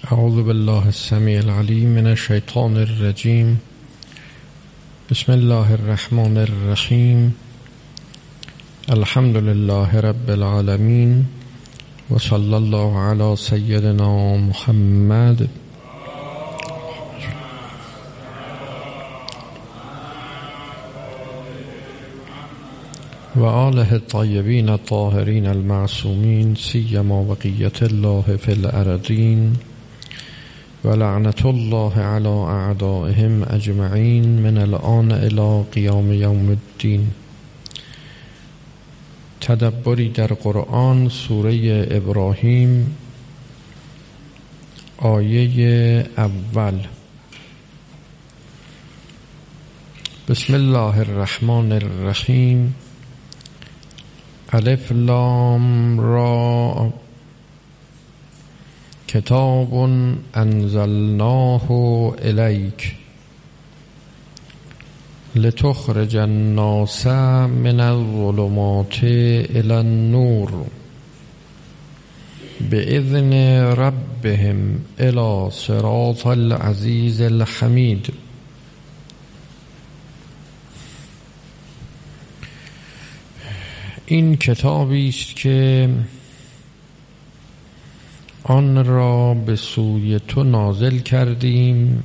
اعوذ بالله السمیع العلیم من الشیطان الرجیم. بسم الله الرحمن الرحیم. الحمد لله رب العالمین و صلی الله علی سیدنا محمد و آله الطیبین الطاهرین المعصومین، سیما بقیة الله فی الارضین و لعنة الله علی اعدائهم اجمعین من الآن الی قیام یوم الدین. تدبری در قرآن، سوره ابراهیم، آیه اول. بسم الله الرحمن الرحیم. الف لام را کتاب انزلناه الیک لتخرج الناس من الظلمات الی النور باذن ربهم الی صراط العزیز الحمید. این کتابی است که آن را به سوی تو نازل کردیم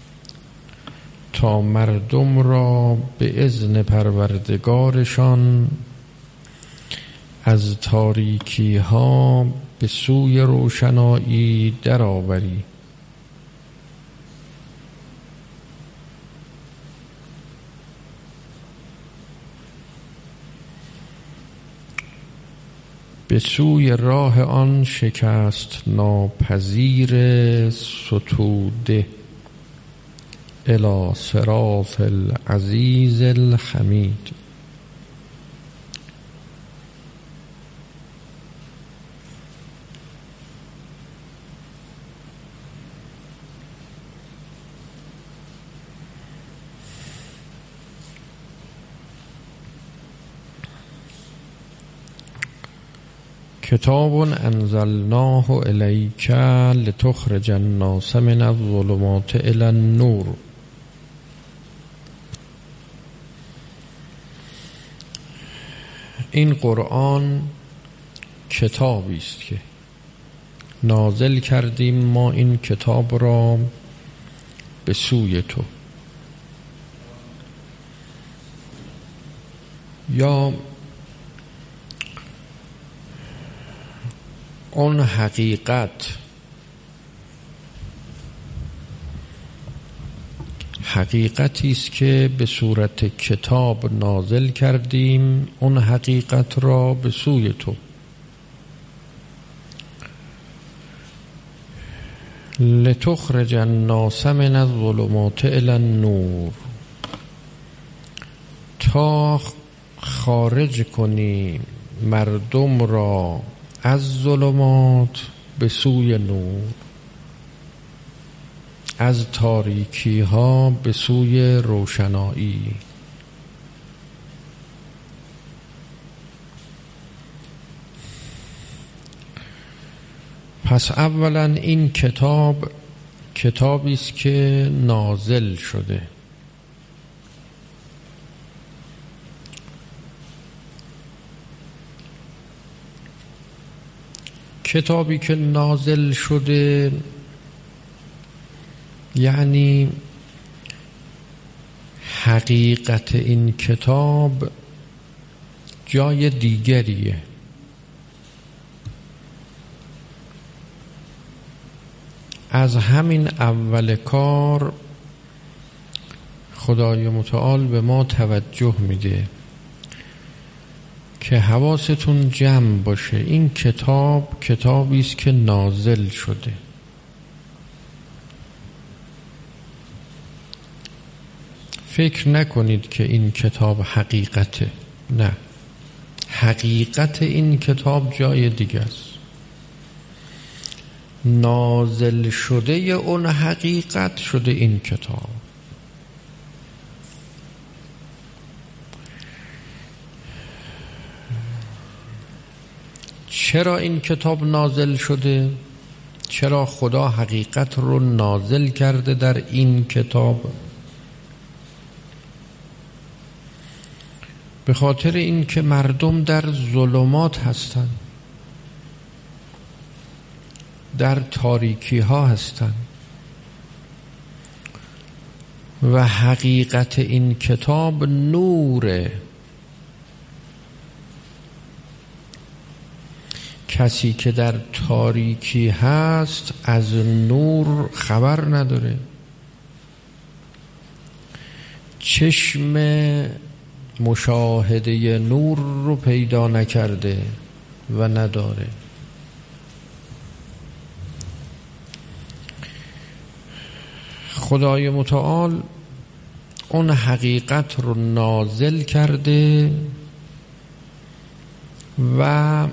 تا مردم را به اذن پروردگارشان از تاریکی ها به سوی روشنایی درآوری. به سوی راه آن شکست ناپذیر ستوده الی صراط العزیز الحمید. کتاب انزلناه الیک لتخرج الناس من الظلمات الی النور. این قرآن کتابی است که نازل کردیم ما این کتاب را به سوی تو، یا اون حقیقتی است که به صورت کتاب نازل کردیم، اون حقیقت را به سوی تو. لتخرج الناس من الظلمات الی النور، تا خارج کنی مردم را از ظلمات به سوی نور، از تاریکی ها به سوی روشنایی. پس اولا این کتابی است که نازل شده. کتابی که نازل شده یعنی حقیقت این کتاب جای دیگریه. از همین اول کار خدای متعال به ما توجه میده که حواستون جمع باشه. این کتابی است که نازل شده. فکر نکنید که این کتاب حقیقته. نه، حقیقت این کتاب جای دیگه است. نازل شده اون حقیقت شده این کتاب. چرا این کتاب نازل شده؟ چرا خدا حقیقت رو نازل کرده در این کتاب؟ به خاطر این که مردم در ظلمات هستند، در تاریکی ها هستند و حقیقت این کتاب نوره. کسی که در تاریکی هست از نور خبر نداره، چشم مشاهده نور رو پیدا نکرده و نداره. خدای متعال اون حقیقت رو نازل کرده و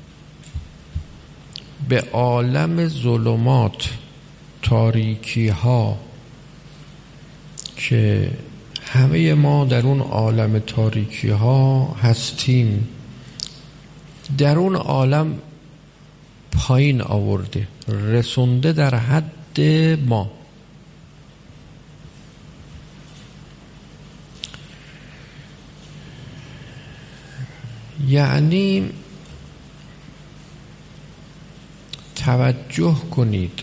به عالم ظلمات، تاریکی ها که همه ما در اون عالم تاریکی ها هستیم، در اون عالم پایین آورده، رسونده در حد ما. یعنی توجه کنید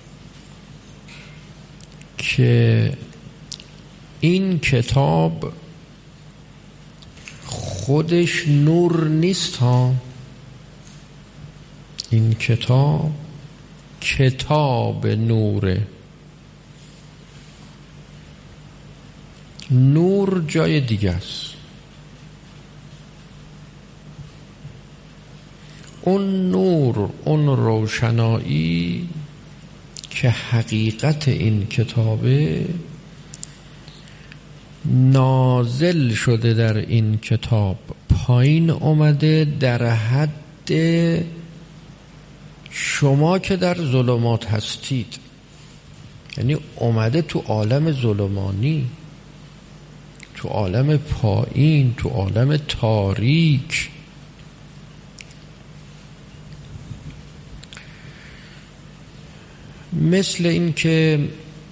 که این کتاب خودش نور نیست ها. این کتاب نوره. نور جای دیگه است. اون نور، اون روشنایی که حقیقت این کتابه، نازل شده در این کتاب، پایین اومده در حد شما که در ظلمات هستید. یعنی اومده تو عالم ظلمانی، تو عالم پایین، تو عالم تاریک. مثل این که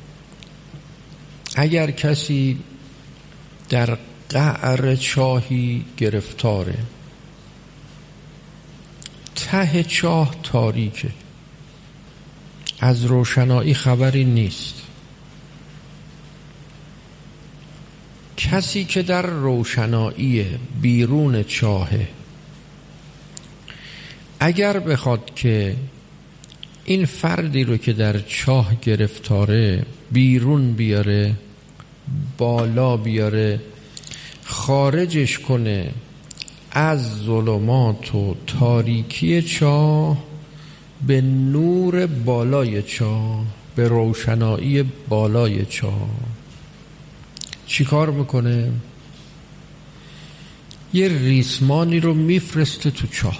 اگر کسی در قعر چاهی گرفتاره، ته چاه تاریکه، از روشنایی خبری نیست. کسی که در روشنایی بیرون چاهه، اگر بخواد که این فردی رو که در چاه گرفتاره بیرون بیاره، بالا بیاره، خارجش کنه از ظلمات و تاریکی چاه به نور بالای چاه، به روشنایی بالای چاه، چی کار میکنه؟ یه ریسمانی رو میفرسته تو چاه.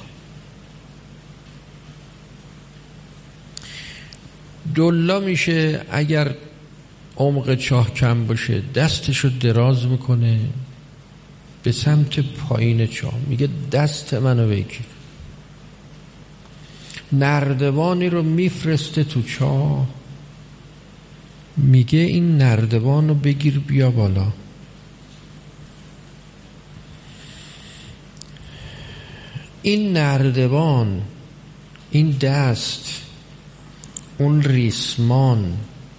دلا میشه، اگر عمق چاه کم باشه دستشو دراز میکنه به سمت پایین چاه، میگه دست منو بگیر. نردبانی رو میفرسته تو چاه، میگه این نردبان رو بگیر بیا بالا. این نردبان، این دست، اون ریسمان،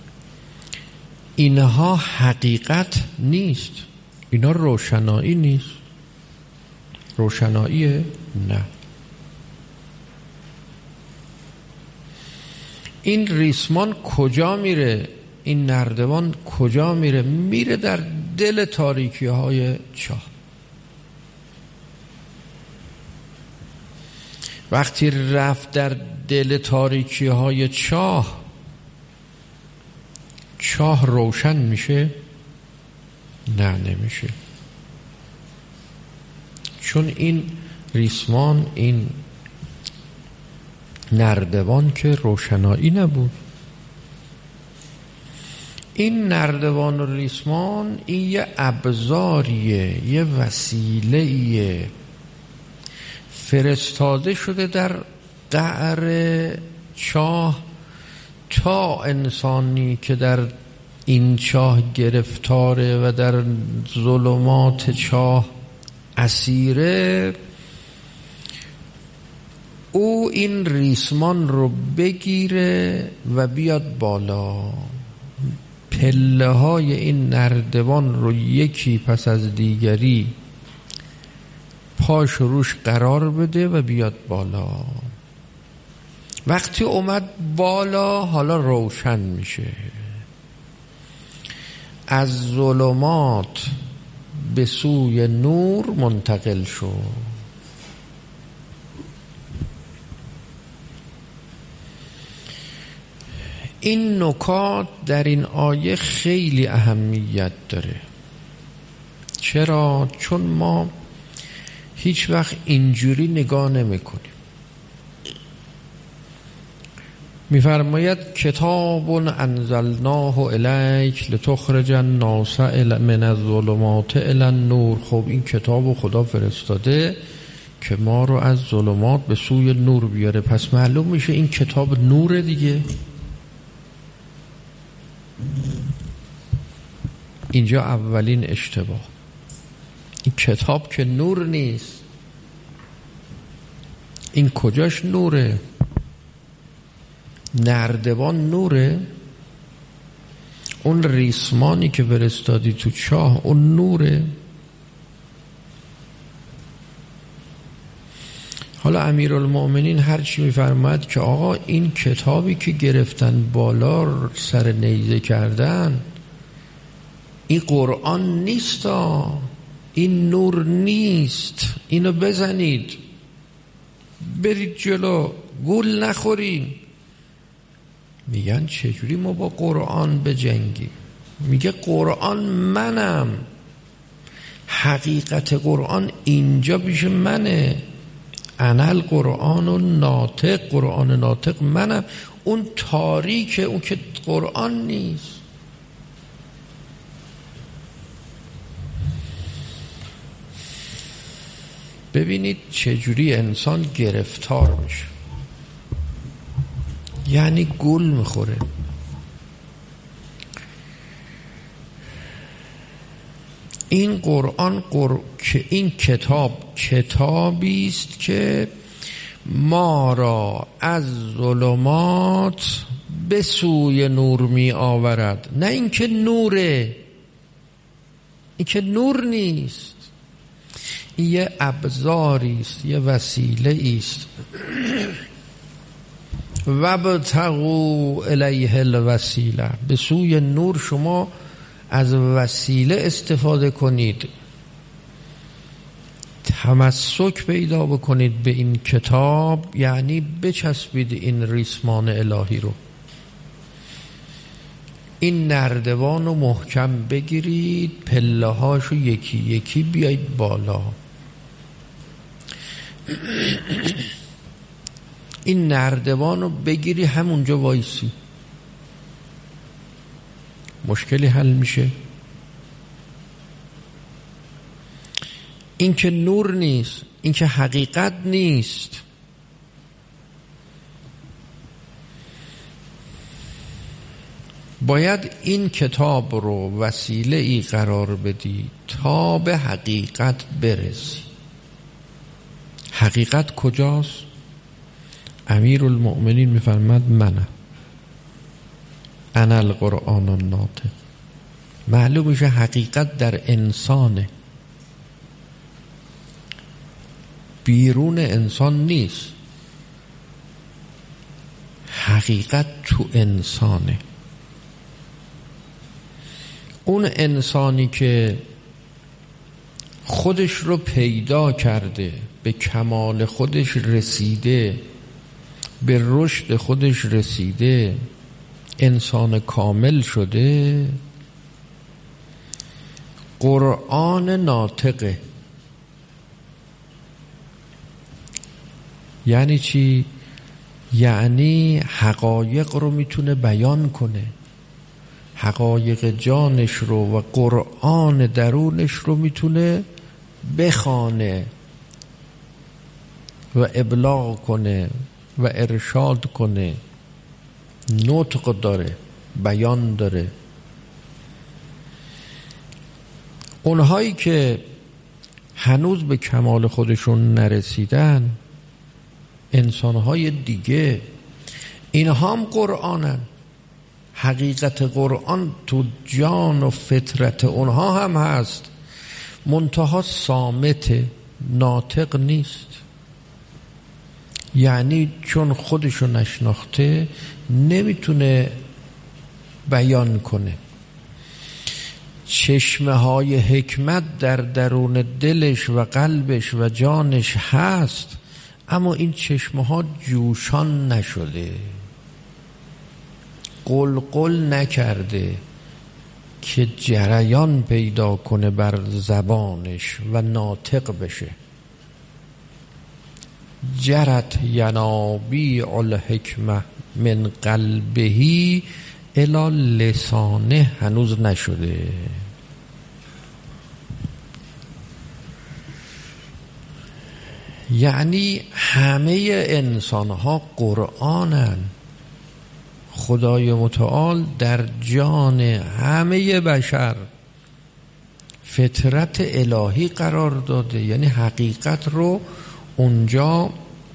اینها حقیقت نیست. اینا روشنایی نیست. روشناییه؟ نه. این ریسمان کجا میره؟ این نردبان کجا میره؟ میره در دل تاریکی های چاه. وقتی رفت در دل تاریکی های چاه، چاه روشن میشه؟ نه، نمیشه. چون این ریسمان، این نردبان که روشنایی نبود. این نردبان و ریسمان، این یه ابزاریه، یه وسیله‌ایه فرستاده شده در قعر چاه تا انسانی که در این چاه گرفتاره و در ظلمات چاه اسیره، او این ریسمان رو بگیره و بیاد بالا، پله های این نردبان رو یکی پس از دیگری پاش روش قرار بده و بیاد بالا. وقتی اومد بالا حالا روشن میشه، از ظلمات به سوی نور منتقل شد. این نکات در این آیه خیلی اهمیت داره. چرا؟ چون ما هیچ وقت اینجوری نگاه نمی کنیم. می‌فرماید کتاب انزلناه الیک لتخرج الناس من الظلمات الی النور. خب این کتابو خدا فرستاده که ما رو از ظلمات به سوی نور بیاره، پس معلوم میشه این کتاب نور دیگه. اینجا اولین اشتباه، این کتاب که نور نیست. این کجاش نوره؟ نردبان نوره؟ اون ریسمانی که فرستادی تو چاه اون نوره؟ حالا امیرالمؤمنین هرچی میفرماید که آقا این کتابی که گرفتن بالا سر نیزه کردن این قرآن نیست، این نور نیست، اینو بزنید برید جلو، گول نخورین. میگن چجوری ما با قرآن بجنگیم؟ میگه قرآن منم، حقیقت قرآن اینجا پیش منه، انا القرآن الناطق، قرآن ناطق منم، اون تاریکه، اون که قرآن نیست. ببینید چجوری انسان گرفتار میشه، یعنی گول میخوره. این قرآن که این کتابی است که ما را از ظلمات به سوی نور می آورد. نه اینکه نوره، این که نور نیست، این یه ابزاری است، یه وسیله است. وابتغوا الیه الوسیله، به سوی نور شما از وسیله استفاده کنید، تمسک پیدا بکنید به این کتاب، یعنی بچسبید این ریسمان الهی رو، این نردبان رو محکم بگیرید، پله هاشو یکی یکی بیایید بالا. این نردبان رو بگیری همونجا وایسی، مشکلی حل میشه. این که نور نیست، این که حقیقت نیست. باید این کتاب رو وسیله ای قرار بدی تا به حقیقت برسی. حقیقت کجاست؟ امیرالمؤمنین میفرماد منم، انا القرآن الناطق. معلوم میشه حقیقت در انسانه، بیرون انسان نیست، حقیقت تو انسانه. اون انسانی که خودش رو پیدا کرده، به کمال خودش رسیده، به رشد خودش رسیده، انسان کامل شده، قرآن ناطقه. یعنی چی؟ یعنی حقایق رو میتونه بیان کنه، حقایق جانش رو و قرآن درونش رو میتونه بخوانه و ابلاغ کنه و ارشاد کنه نطق داره، بیان داره. اونهایی که هنوز به کمال خودشون نرسیدن، انسانهای دیگه، اینها هم قرآنن. حقیقت قرآن تو جان و فطرت اونها هم هست، منتها صامت، ناطق نیست. یعنی چون خودشو نشناخته نمیتونه بیان کنه. چشمه های حکمت در درون دلش و قلبش و جانش هست، اما این چشمه ها جوشان نشده، قلقل نکرده که جریان پیدا کنه بر زبانش و ناطق بشه. جرت ینابیع الحکمه من قلبهی الی لسانه، هنوز نشده. یعنی همه انسان ها قرآنن. خدای متعال در جان همه بشر فطرت الهی قرار داده، یعنی حقیقت رو اونجا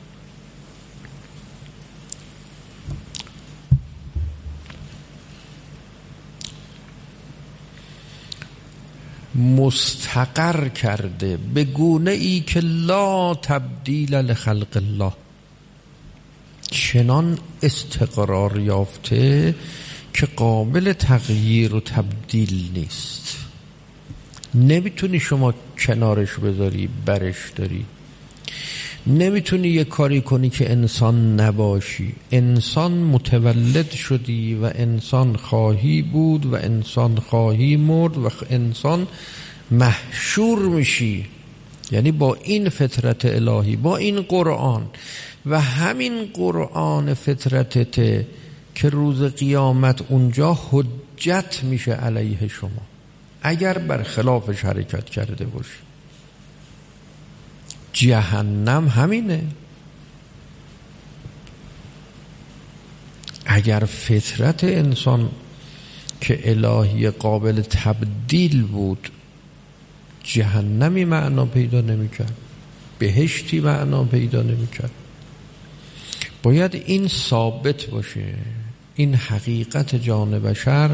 مستقر کرده به گونه ای که لا تبدیل لخلق الله، چنان استقرار یافته که قابل تغییر و تبدیل نیست. نمیتونی شما کنارش بذاری، برش داری. نمیتونی یه کاری کنی که انسان نباشی. انسان متولد شدی و انسان خواهی بود و انسان خواهی مرد و انسان محشور میشی. یعنی با این فطرت الهی، با این قرآن و همین قرآن فطرتته که روز قیامت اونجا حجت میشه علیه شما اگر بر خلافش حرکت کرده باشی. جهنم همینه. اگر فطرت انسان که الهی قابل تبدیل بود، جهنمی معنا پیدا نمی‌کرد، بهشتی معنا پیدا نمی‌کرد. باید این ثابت باشه، این حقیقت جان بشر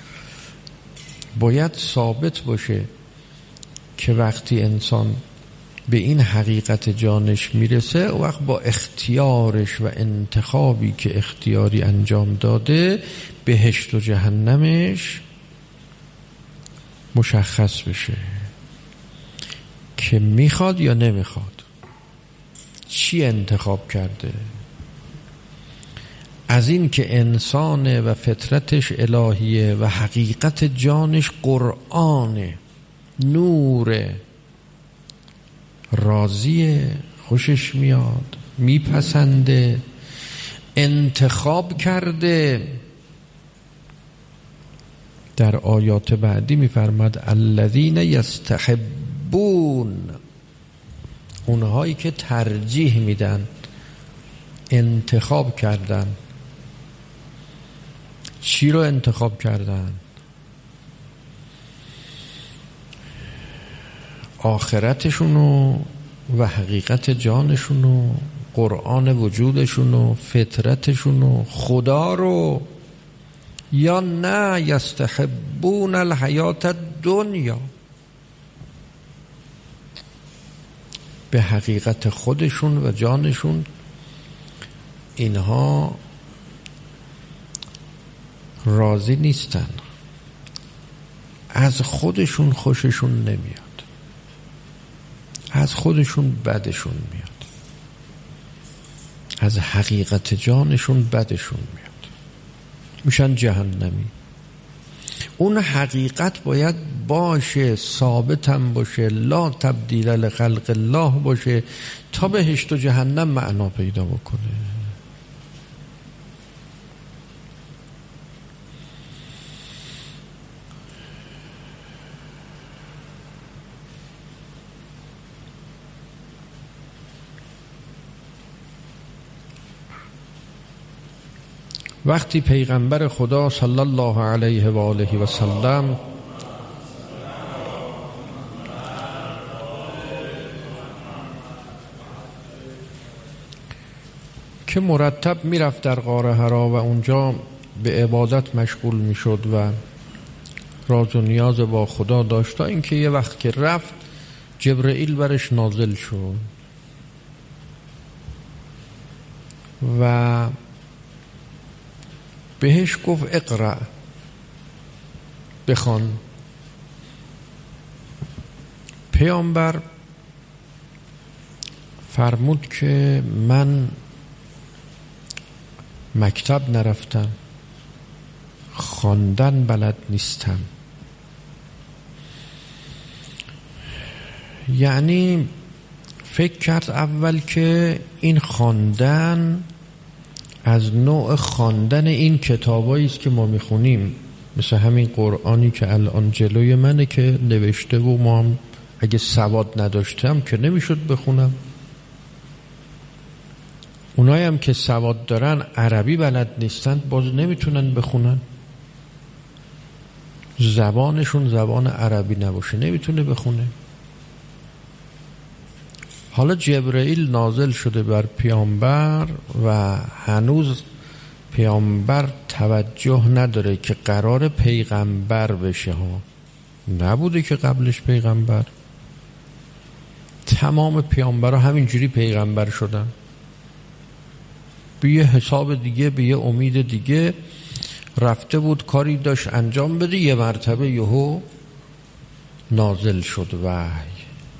باید ثابت باشه که وقتی انسان به این حقیقت جانش میرسه، او وقت با اختیارش و انتخابی که اختیاری انجام داده، بهشت و جهنمش مشخص بشه که میخواد یا نمیخواد، چی انتخاب کرده. از این که انسان و فطرتش الهیه و حقیقت جانش قرآنه، نوره، راضیه، خوشش میاد، میپسنده، انتخاب کرده. در آیات بعدی میفرماد الذین یستحبون، اونهایی که ترجیح میدن، انتخاب کردن. چی رو انتخاب کردن؟ آخرتشونو و حقیقت جانشونو، قرآن وجودشونو، فطرتشونو، خدا رو، یا نه یستحبون الحیات الدنیا، به حقیقت خودشون و جانشون اینها راضی نیستن، از خودشون خوششون نمیاد، از خودشون بدشون میاد، از حقیقت جانشون بدشون میاد، میشن جهنمی. اون حقیقت باید باشه، ثابتم باشه، لا تبدیل لخلق الله باشه تا بهشت و جهنم معنا پیدا بکنه. وقتی پیغمبر خدا صلی الله علیه و آله و سلم که مرتب میرفت در غار حرا و اونجا به عبادت مشغول میشد و راز و نیاز با خدا داشت، تا اینکه یه وقت که رفت جبرئیل برش نازل شد و بهش گفت اقرأ، بخوان. پیامبر فرمود که من مکتب نرفتم، خواندن بلد نیستم. یعنی فکر کرد اول که این خواندن از نوع خواندن این کتابایی است که ما میخونیم، مثل همین قرآنی که الان جلوی منه که نوشته و ما هم اگه سواد نداشتم که نمیشد بخونم. اونایی هم که سواد دارن عربی بلد نیستن، باز نمیتونن بخونن، زبانشون زبان عربی نباشه نمیتونه بخونه. حالا جبرئیل نازل شده بر پیامبر و هنوز پیامبر توجه نداره که قرار پیغمبر بشه ها، نبوده که قبلش پیغمبر. تمام پیامبرها همینجوری پیغمبر شدن، به یه حساب دیگه، به یه امید دیگه. رفته بود کاری داشت انجام بده، یه مرتبه یهو نازل شد وحی.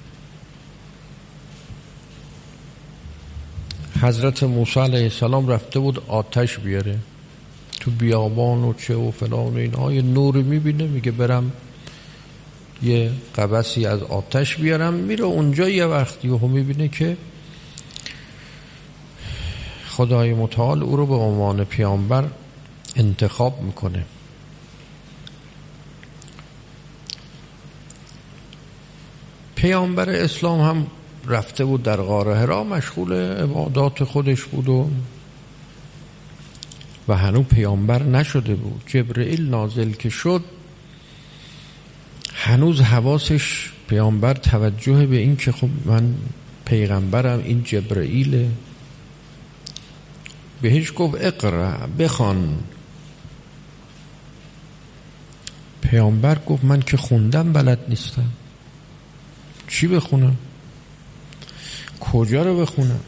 حضرت موسی علیه السلام رفته بود آتش بیاره تو بیابان و چه و فلان و اینا، یه نوری میبینه، میگه برم یه قبسی از آتش بیارم. میره اونجا، یه وقتی یهو میبینه که خدای متعال او رو به عنوان پیامبر انتخاب میکنه. پیامبر اسلام هم رفته بود در غار حرا، مشغول عبادات خودش بود و هنوز پیامبر نشده بود. جبرئیل نازل که شد، هنوز حواسش پیامبر توجه به این که خب من پیغمبرم، این جبرئیله. بهش گفت اقرأ، بخوان. پیامبر گفت من که خوندم بلد نیستم، چی بخونم؟ کجا رو بخونم؟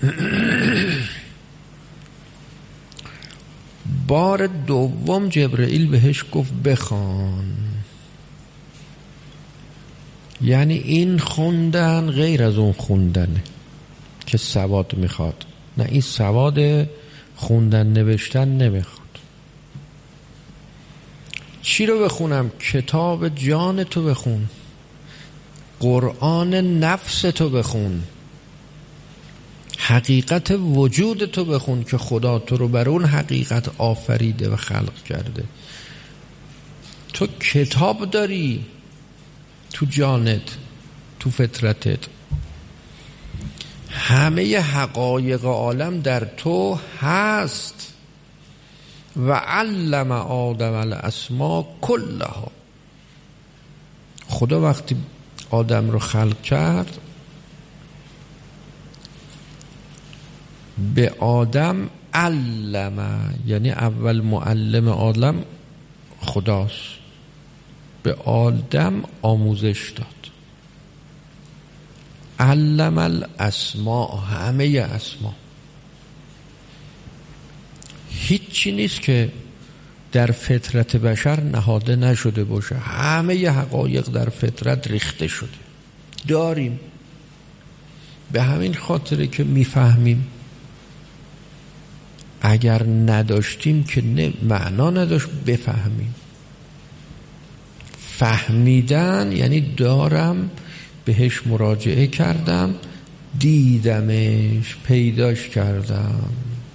بار دوم جبرئیل بهش گفت بخوان. یعنی این خوندن غیر از اون خوندنه که سواد میخواد، نه این سواد خوندن نوشتن نمیخواد. چی رو بخونم؟ کتاب جان تو بخون، قرآن نفس تو بخون، حقیقت وجود تو بخون که خدا تو رو بر اون حقیقت آفریده و خلق کرده. تو کتاب داری تو جانت، تو فطرتت، همه حقایق عالم در تو هست. و علم آدم الاسماء کلها. خدا وقتی آدم رو خلق کرد، به آدم علم، یعنی اول معلم آدم خداست، به آدم آموزش داد. علم الاسماء، همه اسما. هیچی نیست که در فطرت بشر نهاده نشده باشه، همه حقایق در فطرت ریخته شده، داریم. به همین خاطره که میفهمیم. اگر نداشتیم که معنا نداشت بفهمیم. فهمیدن یعنی دارم، بهش مراجعه کردم، دیدمش، پیداش کردم،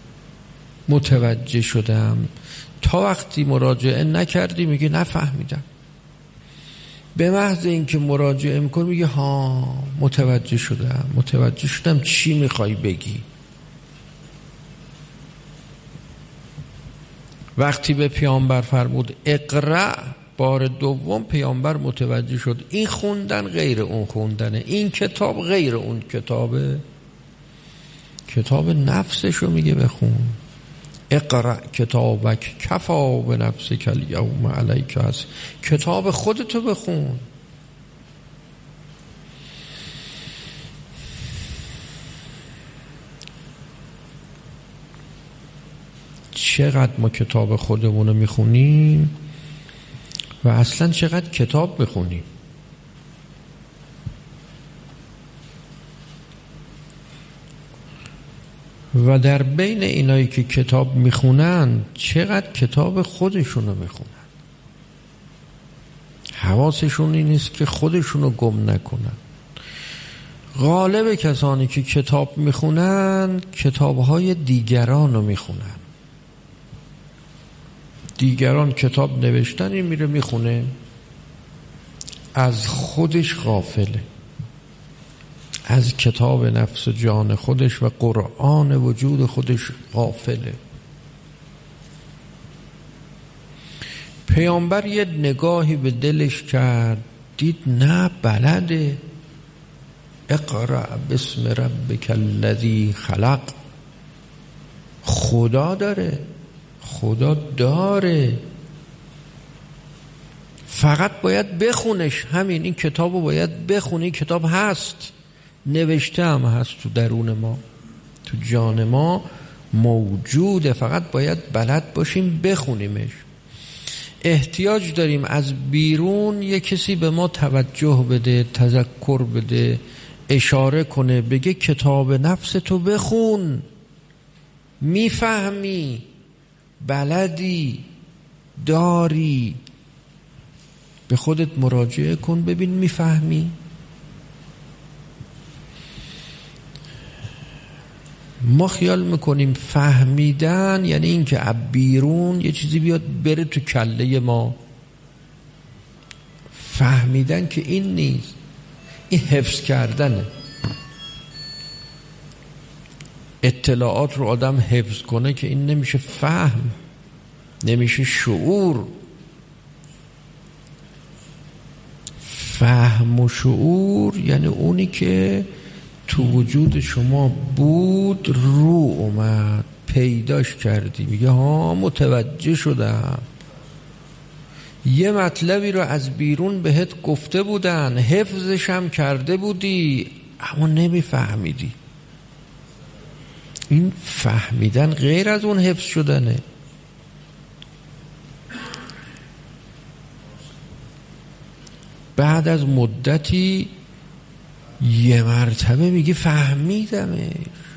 متوجه شدم. تا وقتی مراجعه نکردی میگه نفهمیدم. به محض اینکه مراجعه میکنی میگه ها متوجه شدم چی میخوای بگی. وقتی به پیامبر فرمود اقرأ، بار دوم پیامبر متوجه شد این خوندن غیر اون خوندنه، این کتاب غیر اون کتابه. کتاب نفسشو میگه بخون. اقرأ کتابک کفا بنفسک الیوم علیک حسیب. کتاب خودتو بخون. چقدر ما کتاب خودمونو میخونیم و اصلا چقدر کتاب بخونیم. و در بین اینایی که کتاب میخونن چقدر کتاب خودشونو میخونن. حواسشون این نیست که خودشونو گم نکنن. غالب کسانی که کتاب میخونن کتابهای دیگرانو میخونن. دیگران کتاب نوشتن، این میره میخونه، از خودش غافله، از کتاب نفس و جان خودش و قرآن وجود خودش غافله. پیامبر یه نگاهی به دلش کرد، دید نه بلده. اقرأ بسم ربک الذی خلق. خدا داره، فقط باید بخونش. همین، این کتابو باید بخونی. این کتاب هست، نوشته هم هست تو درون ما، تو جان ما موجوده، فقط باید بلد باشیم بخونیمش. احتیاج داریم از بیرون یک کسی به ما توجه بده، تذکر بده، اشاره کنه، بگه کتاب نفس تو بخون، میفهمی، بلدی، داری، به خودت مراجعه کن ببین میفهمی. ما خیال میکنیم فهمیدن یعنی این که بیرون یه چیزی بیاد بره تو کله ما. فهمیدن که این نیست، این حفظ کردنه. اطلاعات رو آدم حفظ کنه که این نمیشه فهم، نمیشه شعور. فهم و شعور یعنی اونی که تو وجود شما بود، رو اومد، پیداش کردی، میگه ها متوجه شدم. یه مطلبی رو از بیرون بهت گفته بودن، حفظش هم کرده بودی، اما نمیفهمیدی. این فهمیدن غیر از اون حفظ شدنه. بعد از مدتی یه مرتبه میگه فهمیدمش،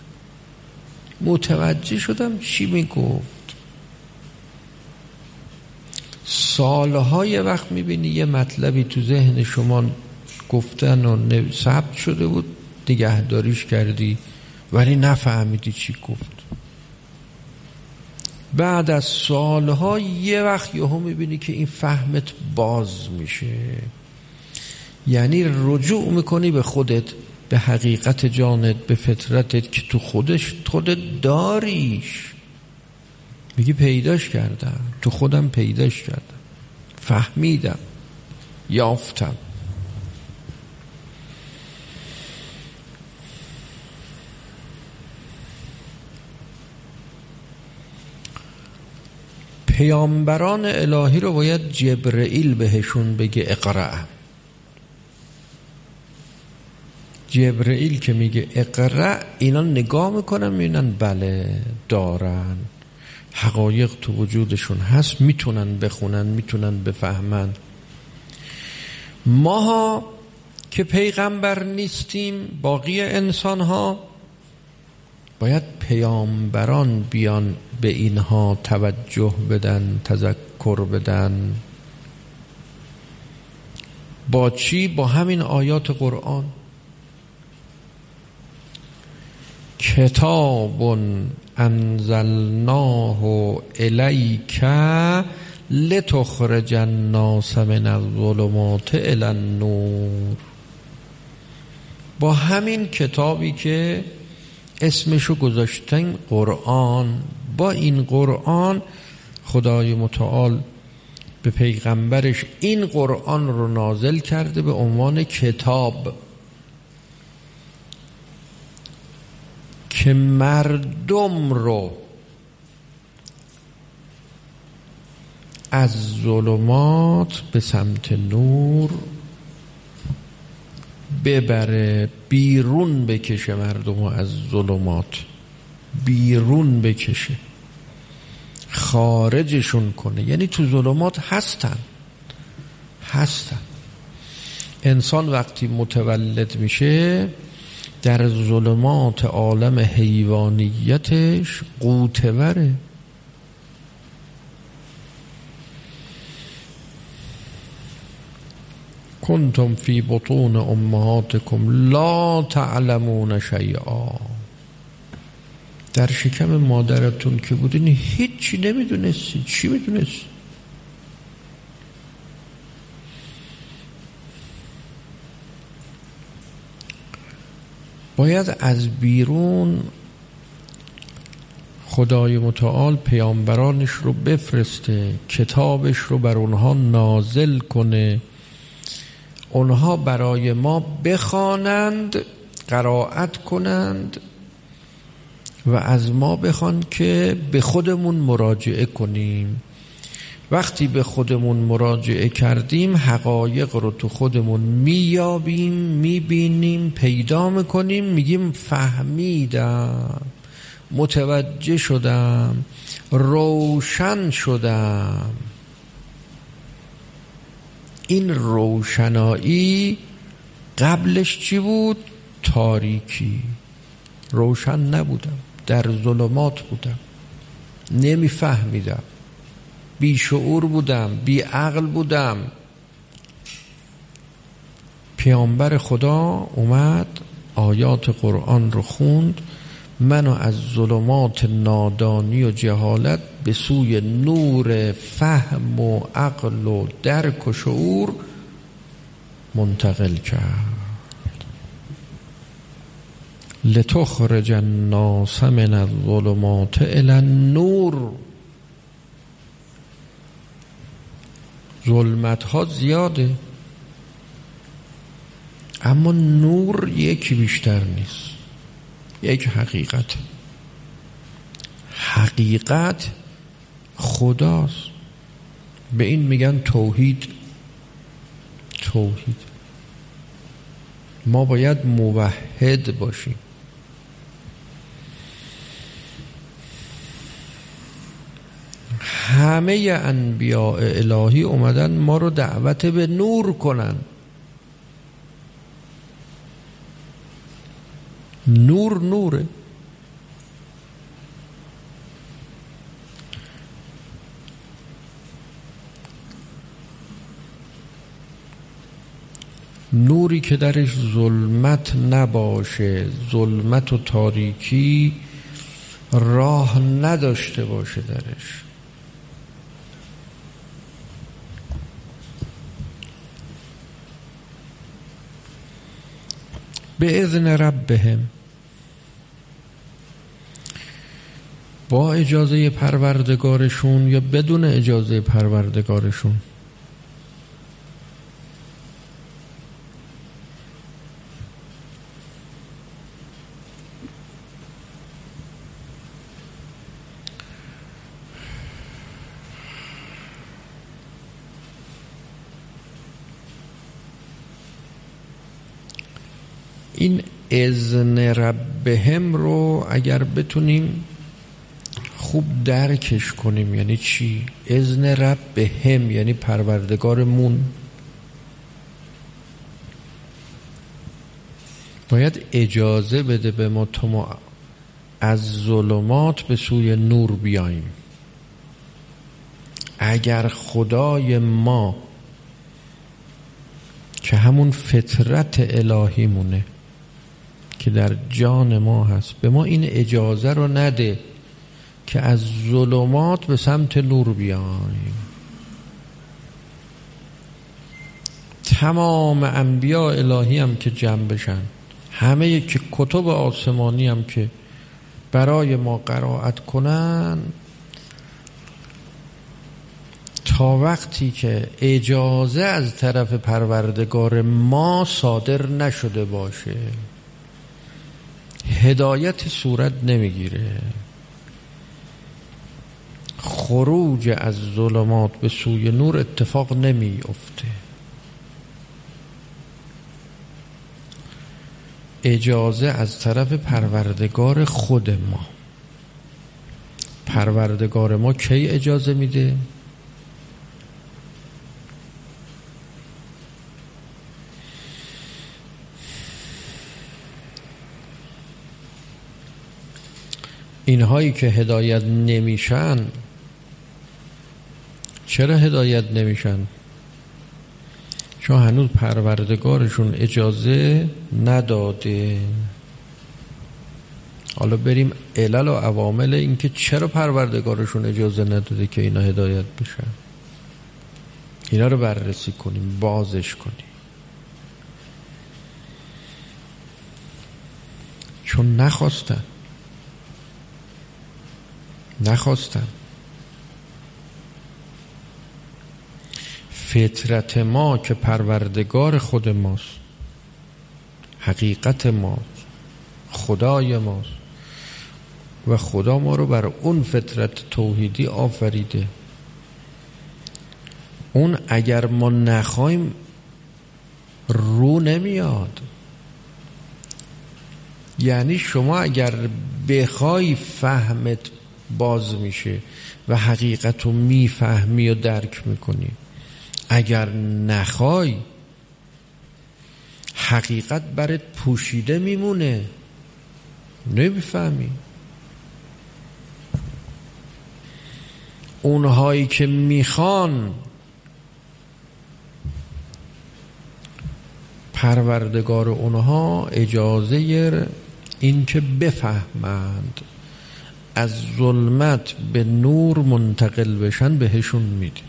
متوجه شدم چی میگفت. سالهای وقت میبینی یه مطلبی تو ذهن شما گفتن و ثبت شده بود، نگهداریش کردی ولی نفهمیدی چی گفت. بعد از سالها یه وقت یهو میبینی که این فهمت باز میشه، یعنی رجوع میکنی به خودت، به حقیقت جانت، به فطرتت که تو خودت داریش. میگی پیداش کردم، تو خودم پیداش کردم، فهمیدم، یافتم. پیامبران الهی رو باید جبرئیل بهشون بگه اقرأ. جبرئیل که میگه اقرأ، اینا نگاه میکنن میبینن بله دارن، حقایق تو وجودشون هست، میتونن بخونن، میتونن بفهمن. ماها که پیغمبر نیستیم، باقی انسان ها باید پیامبران بیان به اینها توجه بدن، تذکر بدن. با چی؟ با همین آیات قرآن. کتاب انزلناه الیک لتخرج الناس من الظلمات الی النور. با همین کتابی که اسمشو گذاشتن قرآن، با این قرآن خدای متعال به پیغمبرش این قرآن رو نازل کرده به عنوان کتاب که مردم رو از ظلمات به سمت نور ببره، بیرون بکشه، مردم رو از ظلمات بیرون بکشه، خارجشون کنه. یعنی تو ظلمات هستن. انسان وقتی متولد میشه در ظلمات عالم حیوانیتش غوطه‌وره. کنتم فی بطون امهاتکم لا تعلمون شیئا. در شکم مادرتون که بودین هیچی نمیدونستی. چی میدونستی؟ باید از بیرون خدای متعال پیامبرانش رو بفرسته، کتابش رو بر اونها نازل کنه، اونها برای ما بخوانند، قرائت کنند و از ما بخوان که به خودمون مراجعه کنیم. وقتی به خودمون مراجعه کردیم حقایق رو تو خودمون میابیم، میبینیم، پیدا میکنیم، میگیم فهمیدم، متوجه شدم، روشن شدم. این روشنایی قبلش چی بود؟ تاریکی. روشن نبودم، در ظلمات بودم، نمیفهمیدم، بی شعور بودم، بی عقل بودم. پیامبر خدا اومد آیات قرآن رو خوند، منو از ظلمات نادانی و جهالت به سوی نور فهم و عقل و درک و شعور منتقل کرد. لتخرج الناس من الظلمات الی النور. ظلمت ها زیاده اما نور یکی بیشتر نیست. یک حقیقت خداست. به این میگن توحید. ما باید موحد باشیم. همه انبیاء الهی اومدن ما رو دعوت به نور کنن. نوره. نوری که درش ظلمت نباشه، ظلمت و تاریکی راه نداشته باشه درش. به اذن ربهم، با اجازه پروردگارشون یا بدون اجازه پروردگارشون. این اذن ربهم رو اگر بتونیم خوب درکش کنیم یعنی چی؟ اذن ربهم یعنی پروردگارمون باید اجازه بده به ما تا ما از ظلمات به سوی نور بیاییم. اگر خدای ما که همون فطرت الهی مونه که در جان ما هست به ما این اجازه رو نده که از ظلمات به سمت نور بیاییم، تمام انبیاء الهی هم که جمع بشن، همه که کتب آسمانی هم که برای ما قرائت کنن، تا وقتی که اجازه از طرف پروردگار ما صادر نشده باشه هدایت صورت نمیگیره. خروج از ظلمات به سوی نور اتفاق نمیفته. اجازه از طرف پروردگار خود ما. پروردگار ما کی اجازه میده؟ اینهایی که هدایت نمیشن، چرا هدایت نمیشن؟ چون هنوز پروردگارشون اجازه نداده. حالا بریم علل و عوامل این که چرا پروردگارشون اجازه نداده که اینا هدایت بشن، اینا رو بررسی کنیم، بازش کنیم. چون نخواستن. فطرت ما که پروردگار خود ماست، حقیقت ماست، خدای ماست و خدا ما رو بر اون فطرت توحیدی آفریده. اون اگر ما نخوایم رو نمیاد. یعنی شما اگر بخوای فهمت باز میشه و حقیقت رو میفهمی و درک میکنی. اگر نخوای حقیقت برات پوشیده میمونه، نمیفهمی. اونهایی که میخوان پروردگار اونها اجازه این که بفهمند از ظلمت به نور منتقل بشن بهشون میده.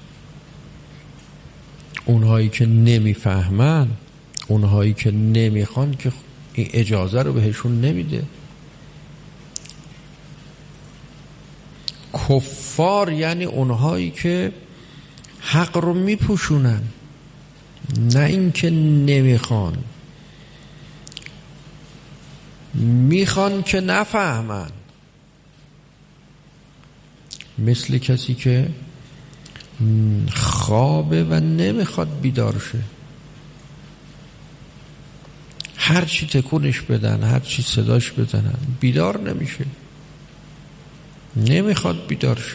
اونهایی که نمیفهمن، اونهایی که نمیخوان که این اجازه رو بهشون نمیده. کفار یعنی اونهایی که حق رو میپوشونن، نه اینکه نمیخوان، میخوان که نفهمن. مثل کسی که خوابه و نمیخواد بیدار شه، هر چی تکونش بدن، هر چی صداش بزنن بیدار نمیشه، نمیخواد بیدار شه.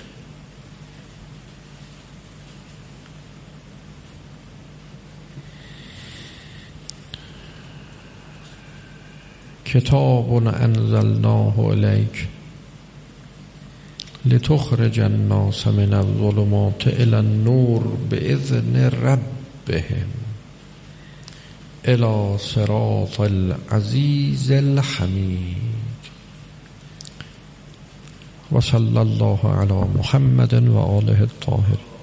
کتاب انزلناه الیک لتخرج الناس من الظلمات الی النور باذن ربهم الی صراط العزیز الحمید. و صلی الله علی محمد و آله الطاهرین.